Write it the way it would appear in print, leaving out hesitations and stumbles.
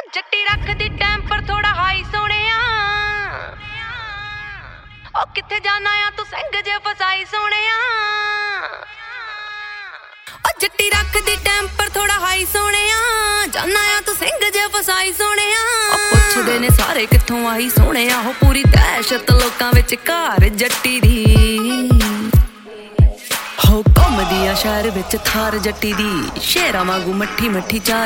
ਜੱਟੀ ਰੱਖਦੀ ਟੈਂਪਰ ਥੋੜਾ ਹਾਈ ਸੋਹਣਿਆ ਉਹ ਕਿੱਥੇ ਜਾਣਾ ਆ ਤੂੰ ਸਿੰਘ ਜੇ ਫਸਾਈ ਸੋਹਣਿਆ ਉਹ ਜੱਟੀ ਰੱਖਦੀ ਟੈਂਪਰ ਥੋੜਾ ਹਾਈ ਸੋਹਣਿਆ ਜਾਣਾ ਆ ਤੂੰ ਸਿੰਘ ਜੇ ਫਸਾਈ ਸੋਹਣਿਆ ਉਹ ਪੁੱਛਦੇ ਨੇ ਸਾਰੇ ਕਿੱਥੋਂ ਆਈ ਸੋਹਣਿਆ ਉਹ ਪੂਰੀ ਦਹਿਸ਼ਤ ਲੋਕਾਂ ਵਿੱਚ ਘਰ ਜੱਟੀ ਦੀ ਹੋ ਘੁੰਮਦੀ ਆ ਸ਼ਹਿਰ ਵਿੱਚ ਥਾਰ ਜੱਟੀ ਦੀ ਸ਼ੇਰਾਂ ਵਾਂਗੂ ਮੱਠੀ ਮੱਠੀ ਚਾਰ